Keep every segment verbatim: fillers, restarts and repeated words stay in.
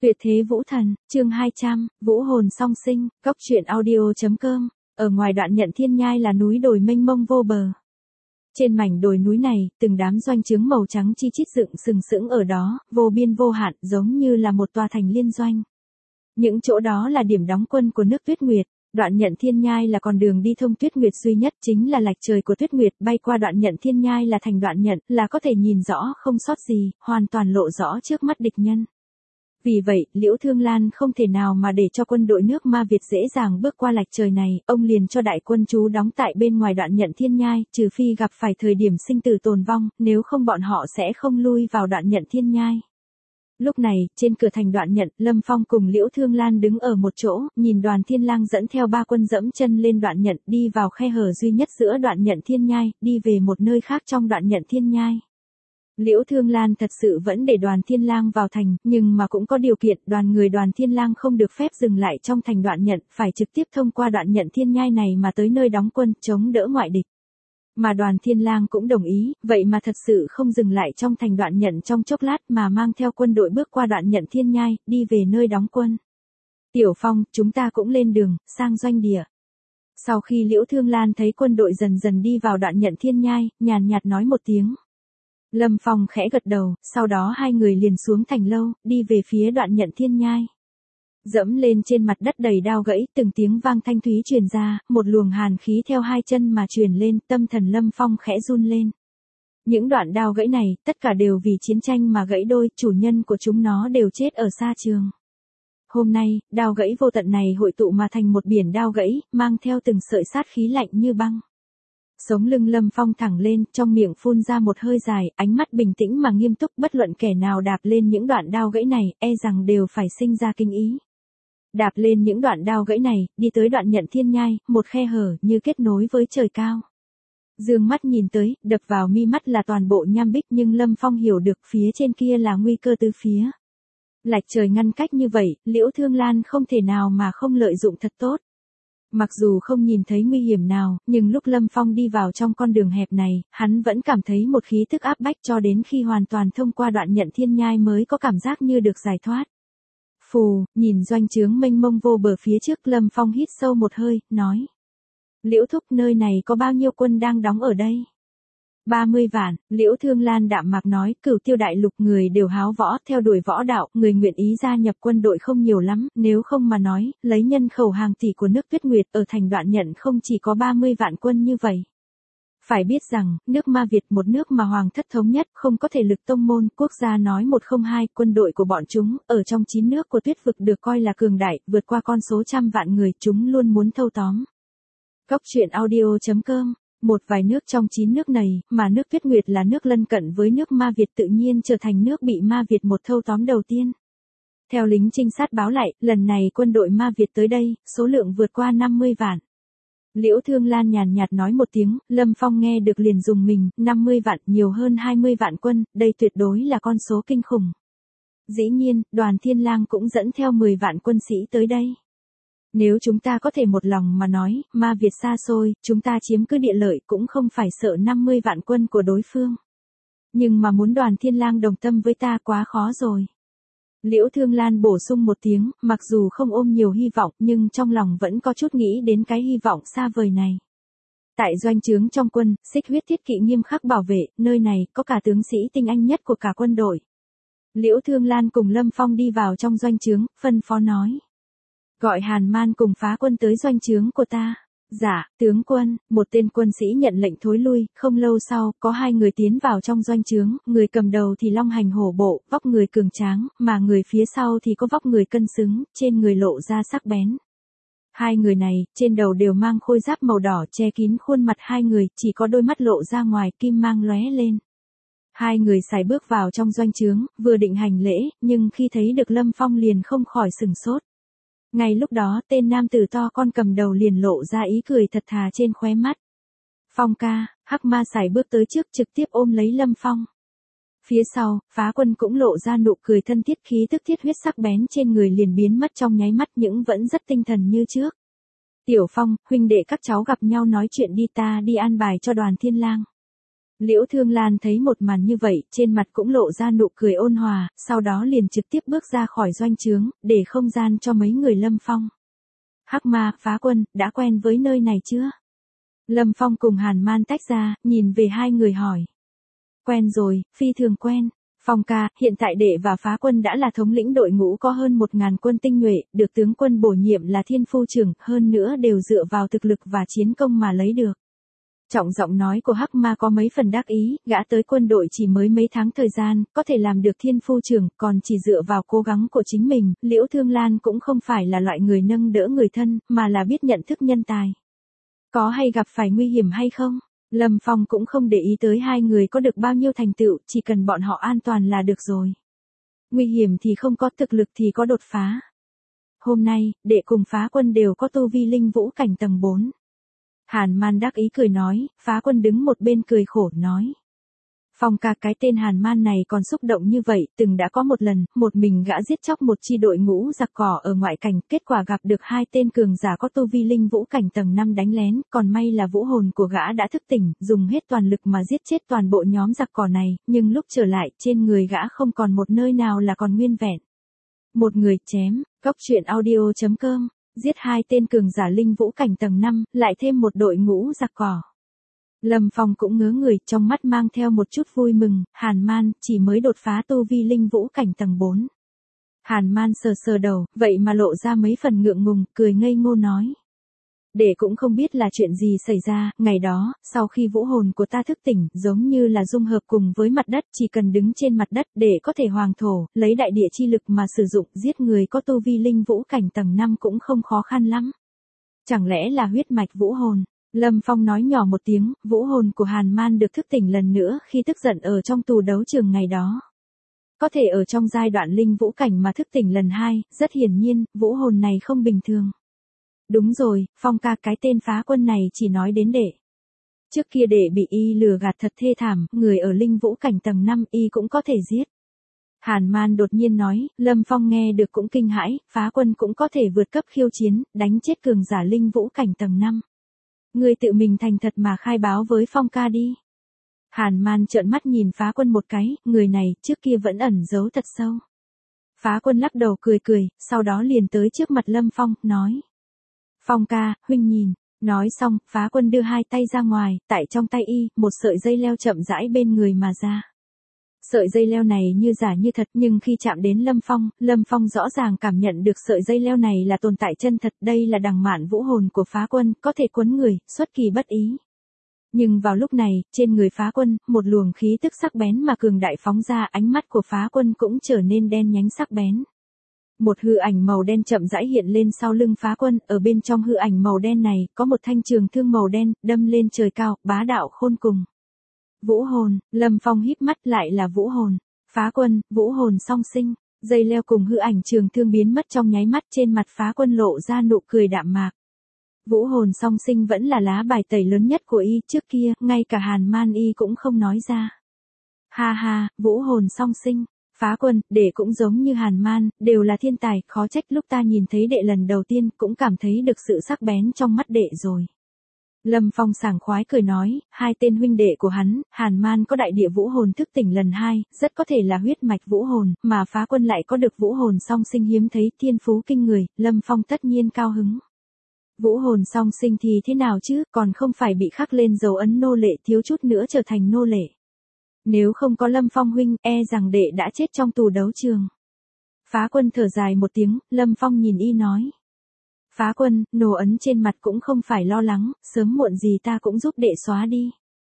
Tuyệt thế vũ thần, chương hai trăm, vũ hồn song sinh, góc truyện audio.com. Ở ngoài Đoạn Nhận Thiên Nhai là núi đồi mênh mông vô bờ. Trên mảnh đồi núi này, từng đám doanh trướng màu trắng chi chít dựng sừng sững ở đó, vô biên vô hạn, giống như là một tòa thành liên doanh. Những chỗ đó là điểm đóng quân của nước Tuyết Nguyệt. Đoạn Nhận Thiên Nhai là con đường đi thông Tuyết Nguyệt duy nhất, chính là lạch trời của Tuyết Nguyệt, bay qua Đoạn Nhận Thiên Nhai là thành Đoạn Nhận, là có thể nhìn rõ không sót gì, hoàn toàn lộ rõ trước mắt địch nhân. Vì vậy, Liễu Thương Lan không thể nào mà để cho quân đội nước Ma Việt dễ dàng bước qua lạch trời này, ông liền cho đại quân trú đóng tại bên ngoài Đoạn Nhận Thiên Nhai, trừ phi gặp phải thời điểm sinh tử tồn vong, nếu không bọn họ sẽ không lui vào Đoạn Nhận Thiên Nhai. Lúc này, trên cửa thành Đoạn Nhận, Lâm Phong cùng Liễu Thương Lan đứng ở một chỗ, nhìn Đoàn Thiên Lang dẫn theo ba quân dẫm chân lên Đoạn Nhận, đi vào khe hở duy nhất giữa Đoạn Nhận Thiên Nhai, đi về một nơi khác trong Đoạn Nhận Thiên Nhai. Liễu Thương Lan thật sự vẫn để Đoàn Thiên Lang vào thành, nhưng mà cũng có điều kiện, đoàn người Đoàn Thiên Lang không được phép dừng lại trong thành Đoạn Nhận, phải trực tiếp thông qua Đoạn Nhận Thiên Nhai này mà tới nơi đóng quân, chống đỡ ngoại địch. Mà Đoàn Thiên Lang cũng đồng ý, vậy mà thật sự không dừng lại trong thành Đoạn Nhận trong chốc lát mà mang theo quân đội bước qua Đoạn Nhận Thiên Nhai, đi về nơi đóng quân. Tiểu Phong, chúng ta cũng lên đường, sang doanh địa. Sau khi Liễu Thương Lan thấy quân đội dần dần đi vào Đoạn Nhận Thiên Nhai, nhàn nhạt nói một tiếng. Lâm Phong khẽ gật đầu, sau đó hai người liền xuống thành lâu, đi về phía Đoạn Nhận Thiên Nhai. Dẫm lên trên mặt đất đầy đao gãy, từng tiếng vang thanh thúy truyền ra, một luồng hàn khí theo hai chân mà truyền lên, tâm thần Lâm Phong khẽ run lên. Những đoạn đao gãy này, tất cả đều vì chiến tranh mà gãy đôi, chủ nhân của chúng nó đều chết ở xa trường. Hôm nay, đao gãy vô tận này hội tụ mà thành một biển đao gãy, mang theo từng sợi sát khí lạnh như băng. Sống lưng Lâm Phong thẳng lên, trong miệng phun ra một hơi dài, ánh mắt bình tĩnh mà nghiêm túc, bất luận kẻ nào đạp lên những đoạn đao gãy này, e rằng đều phải sinh ra kinh ý. Đạp lên những đoạn đao gãy này, đi tới Đoạn Nhận Thiên Nhai, một khe hở như kết nối với trời cao. Dương mắt nhìn tới, đập vào mi mắt là toàn bộ nham bích, nhưng Lâm Phong hiểu được phía trên kia là nguy cơ từ phía. Lạch trời ngăn cách như vậy, Liễu Thương Lan không thể nào mà không lợi dụng thật tốt. Mặc dù không nhìn thấy nguy hiểm nào, nhưng lúc Lâm Phong đi vào trong con đường hẹp này, hắn vẫn cảm thấy một khí tức áp bách cho đến khi hoàn toàn thông qua Đoạn Nhận Thiên Nhai mới có cảm giác như được giải thoát. Phù, nhìn doanh trướng mênh mông vô bờ phía trước, Lâm Phong hít sâu một hơi, nói. Liễu thúc, nơi này có bao nhiêu quân đang đóng ở đây? ba mươi vạn, Liễu Thương Lan đạm mạc nói, Cửu Tiêu đại lục người đều háo võ, theo đuổi võ đạo, người nguyện ý gia nhập quân đội không nhiều lắm, nếu không mà nói, lấy nhân khẩu hàng tỷ của nước Tuyết Nguyệt ở thành Đoạn Nhận không chỉ có ba mươi vạn quân như vậy. Phải biết rằng, nước Ma Việt một nước mà hoàng thất thống nhất, không có thể lực tông môn, quốc gia nói một không hai, quân đội của bọn chúng, ở trong chín nước của Tuyết vực được coi là cường đại, vượt qua con số trăm vạn người, chúng luôn muốn thâu tóm. Góc truyện audio.com. Một vài nước trong chín nước này, mà nước Tuyết Nguyệt là nước lân cận với nước Ma Việt, tự nhiên trở thành nước bị Ma Việt một thâu tóm đầu tiên. Theo lính trinh sát báo lại, lần này quân đội Ma Việt tới đây, số lượng vượt qua năm mươi vạn. Liễu Thương Lan nhàn nhạt nói một tiếng, Lâm Phong nghe được liền dùng mình, năm mươi vạn, nhiều hơn hai mươi vạn quân, đây tuyệt đối là con số kinh khủng. Dĩ nhiên, Đoàn Thiên Lang cũng dẫn theo mười vạn quân sĩ tới đây. Nếu chúng ta có thể một lòng mà nói, Ma Việt xa xôi, chúng ta chiếm cứ địa lợi cũng không phải sợ năm mươi vạn quân của đối phương. Nhưng mà muốn Đoàn Thiên Lang đồng tâm với ta quá khó rồi. Liễu Thương Lan bổ sung một tiếng, mặc dù không ôm nhiều hy vọng, nhưng trong lòng vẫn có chút nghĩ đến cái hy vọng xa vời này. Tại doanh trướng trong quân, Xích Huyết Thiết Kỵ nghiêm khắc bảo vệ, nơi này có cả tướng sĩ tinh anh nhất của cả quân đội. Liễu Thương Lan cùng Lâm Phong đi vào trong doanh trướng, phân phó nói. Gọi Hàn Man cùng phá quân tới doanh trướng của ta. Dạ, tướng quân, một tên quân sĩ nhận lệnh thối lui, không lâu sau, có hai người tiến vào trong doanh trướng, người cầm đầu thì long hành hổ bộ, vóc người cường tráng, mà người phía sau thì có vóc người cân xứng, trên người lộ ra sắc bén. Hai người này, trên đầu đều mang khôi giáp màu đỏ che kín khuôn mặt hai người, chỉ có đôi mắt lộ ra ngoài, kim mang lóe lên. Hai người sải bước vào trong doanh trướng, vừa định hành lễ, nhưng khi thấy được Lâm Phong liền không khỏi sừng sốt. Ngay lúc đó, tên nam tử to con cầm đầu liền lộ ra ý cười thật thà trên khóe mắt. Phong ca, Hắc Ma sải bước tới trước trực tiếp ôm lấy Lâm Phong. Phía sau, phá quân cũng lộ ra nụ cười thân thiết, khí tức thiết huyết sắc bén trên người liền biến mất trong nháy mắt, nhưng vẫn rất tinh thần như trước. Tiểu Phong, huynh đệ các cháu gặp nhau nói chuyện đi, ta đi an bài cho Đoàn Thiên Lang. Liễu Thương Lan thấy một màn như vậy, trên mặt cũng lộ ra nụ cười ôn hòa, sau đó liền trực tiếp bước ra khỏi doanh trướng, để không gian cho mấy người Lâm Phong. Hắc Ma, Phá Quân, đã quen với nơi này chưa? Lâm Phong cùng Hàn Man tách ra, nhìn về hai người hỏi. Quen rồi, phi thường quen. Phong ca, hiện tại Đệ và Phá Quân đã là thống lĩnh đội ngũ có hơn một ngàn quân tinh nhuệ, được tướng quân bổ nhiệm là thiên phu trưởng, hơn nữa đều dựa vào thực lực và chiến công mà lấy được. Trọng giọng nói của Hắc Ma có mấy phần đắc ý, gã tới quân đội chỉ mới mấy tháng thời gian, có thể làm được thiên phu trưởng, còn chỉ dựa vào cố gắng của chính mình, Liễu Thương Lan cũng không phải là loại người nâng đỡ người thân, mà là biết nhận thức nhân tài. Có hay gặp phải nguy hiểm hay không? Lâm Phong cũng không để ý tới hai người có được bao nhiêu thành tựu, chỉ cần bọn họ an toàn là được rồi. Nguy hiểm thì không có, thực lực thì có đột phá. Hôm nay, Đệ cùng Phá Quân đều có tu vi linh vũ cảnh tầng bốn. Hàn Man đắc ý cười nói, Phá Quân đứng một bên cười khổ nói. Phong ca, cái tên Hàn Man này còn xúc động như vậy, từng đã có một lần, một mình gã giết chóc một chi đội ngũ giặc cỏ ở ngoại cảnh, kết quả gặp được hai tên cường giả có tu vi linh vũ cảnh tầng năm đánh lén, còn may là vũ hồn của gã đã thức tỉnh, dùng hết toàn lực mà giết chết toàn bộ nhóm giặc cỏ này, nhưng lúc trở lại, trên người gã không còn một nơi nào là còn nguyên vẹn. Một người chém, Cốc Truyện Audio chấm com, giết hai tên cường giả linh vũ cảnh tầng năm, lại thêm một đội ngũ giặc cỏ. Lâm Phong cũng ngớ người, trong mắt mang theo một chút vui mừng, Hàn Man, chỉ mới đột phá tu vi linh vũ cảnh tầng bốn. Hàn Man sờ sờ đầu, vậy mà lộ ra mấy phần ngượng ngùng, cười ngây ngô nói. Đệ cũng không biết là chuyện gì xảy ra, ngày đó, sau khi vũ hồn của ta thức tỉnh, giống như là dung hợp cùng với mặt đất, chỉ cần đứng trên mặt đất, để có thể hoàng thổ, lấy đại địa chi lực mà sử dụng, giết người có tu vi linh vũ cảnh tầng năm cũng không khó khăn lắm. Chẳng lẽ là huyết mạch vũ hồn? Lâm Phong nói nhỏ một tiếng, vũ hồn của Hàn Man được thức tỉnh lần nữa khi tức giận ở trong tù đấu trường ngày đó. Có thể ở trong giai đoạn linh vũ cảnh mà thức tỉnh lần hai, rất hiển nhiên, vũ hồn này không bình thường. Đúng rồi, Phong ca, cái tên Phá Quân này chỉ nói đến Đệ. Trước kia Đệ bị y lừa gạt thật thê thảm, người ở linh vũ cảnh tầng năm y cũng có thể giết. Hàn Man đột nhiên nói, Lâm Phong nghe được cũng kinh hãi, Phá Quân cũng có thể vượt cấp khiêu chiến, đánh chết cường giả linh vũ cảnh tầng năm. Ngươi tự mình thành thật mà khai báo với Phong ca đi. Hàn Man trợn mắt nhìn Phá Quân một cái, người này trước kia vẫn ẩn giấu thật sâu. Phá Quân lắc đầu cười cười, sau đó liền tới trước mặt Lâm Phong, nói. Phong ca, huynh nhìn. Nói xong, Phá Quân đưa hai tay ra ngoài, tại trong tay y, một sợi dây leo chậm rãi bên người mà ra. Sợi dây leo này như giả như thật, nhưng khi chạm đến Lâm Phong, Lâm Phong rõ ràng cảm nhận được sợi dây leo này là tồn tại chân thật, đây là đằng mạn vũ hồn của Phá Quân, có thể quấn người, xuất kỳ bất ý. Nhưng vào lúc này, trên người Phá Quân, một luồng khí tức sắc bén mà cường đại phóng ra, ánh mắt của Phá Quân cũng trở nên đen nhánh sắc bén. Một hư ảnh màu đen chậm rãi hiện lên sau lưng Phá Quân, ở bên trong hư ảnh màu đen này, có một thanh trường thương màu đen, đâm lên trời cao, bá đạo khôn cùng. Vũ hồn, Lâm Phong híp mắt, lại là vũ hồn. Phá Quân, vũ hồn song sinh. Dây leo cùng hư ảnh trường thương biến mất trong nháy mắt, trên mặt Phá Quân lộ ra nụ cười đạm mạc. Vũ hồn song sinh vẫn là lá bài tẩy lớn nhất của y, trước kia, ngay cả Hàn Man y cũng không nói ra. Ha ha, vũ hồn song sinh. Phá Quân, Đệ cũng giống như Hàn Man, đều là thiên tài, khó trách lúc ta nhìn thấy Đệ lần đầu tiên, cũng cảm thấy được sự sắc bén trong mắt Đệ rồi. Lâm Phong sảng khoái cười nói, hai tên huynh đệ của hắn, Hàn Man có đại địa vũ hồn thức tỉnh lần hai, rất có thể là huyết mạch vũ hồn, mà Phá Quân lại có được vũ hồn song sinh hiếm thấy, thiên phú kinh người, Lâm Phong tất nhiên cao hứng. Vũ hồn song sinh thì thế nào chứ, còn không phải bị khắc lên dấu ấn nô lệ, thiếu chút nữa trở thành nô lệ. Nếu không có Lâm Phong huynh, e rằng Đệ đã chết trong tù đấu trường. Phá Quân thở dài một tiếng, Lâm Phong nhìn y nói. Phá Quân, nô ấn trên mặt cũng không phải lo lắng, sớm muộn gì ta cũng giúp Đệ xóa đi.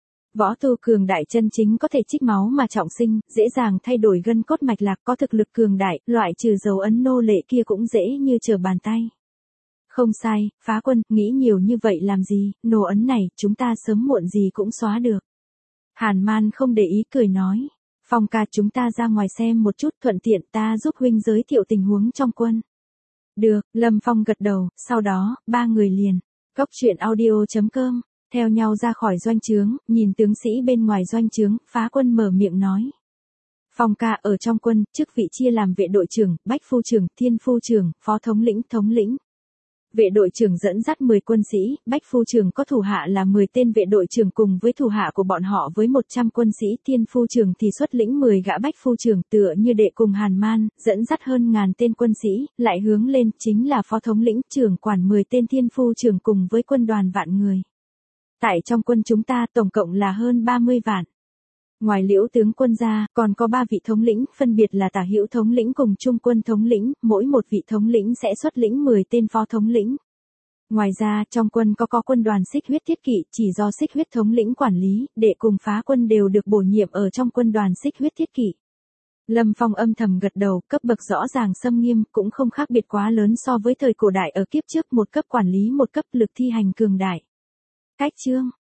Võ tu cường đại chân chính có thể trích máu mà trọng sinh, dễ dàng thay đổi gân cốt mạch lạc, có thực lực cường đại, loại trừ dấu ấn nô lệ kia cũng dễ như trở bàn tay. Không sai, Phá Quân, nghĩ nhiều như vậy làm gì, nô ấn này, chúng ta sớm muộn gì cũng xóa được. Hàn Man không để ý cười nói. Phong ca, chúng ta ra ngoài xem một chút, thuận tiện ta giúp huynh giới thiệu tình huống trong quân. Được, Lâm Phong gật đầu, sau đó, ba người liền. Cốc Truyện Audio chấm com, theo nhau ra khỏi doanh trướng, nhìn tướng sĩ bên ngoài doanh trướng, Phá Quân mở miệng nói. Phong ca, ở trong quân, chức vị chia làm vệ đội trưởng, bách phu trưởng, thiên phu trưởng, phó thống lĩnh, thống lĩnh. Vệ đội trưởng dẫn dắt mười quân sĩ, Bách Phu trưởng có thủ hạ là mười tên vệ đội trưởng cùng với thủ hạ của bọn họ với một trăm quân sĩ, Thiên Phu trưởng thì xuất lĩnh mười gã Bách Phu trưởng tựa như đệ cùng Hàn Man, dẫn dắt hơn ngàn tên quân sĩ, lại hướng lên chính là phó thống lĩnh trưởng quản mười tên Thiên Phu trưởng cùng với quân đoàn vạn người. Tại trong quân chúng ta tổng cộng là hơn ba mươi vạn. Ngoài Liễu tướng quân ra, còn có ba vị thống lĩnh, phân biệt là Tả Hữu thống lĩnh cùng Trung quân thống lĩnh, mỗi một vị thống lĩnh sẽ xuất lĩnh mười tên phó thống lĩnh. Ngoài ra, trong quân có có quân đoàn Xích Huyết Thiết Kỵ, chỉ do Xích Huyết thống lĩnh quản lý, đệ cùng phá quân đều được bổ nhiệm ở trong quân đoàn Xích Huyết Thiết Kỵ. Lâm Phong âm thầm gật đầu, cấp bậc rõ ràng xâm nghiêm, cũng không khác biệt quá lớn so với thời cổ đại ở kiếp trước, một cấp quản lý một cấp lực thi hành cường đại. Cách chương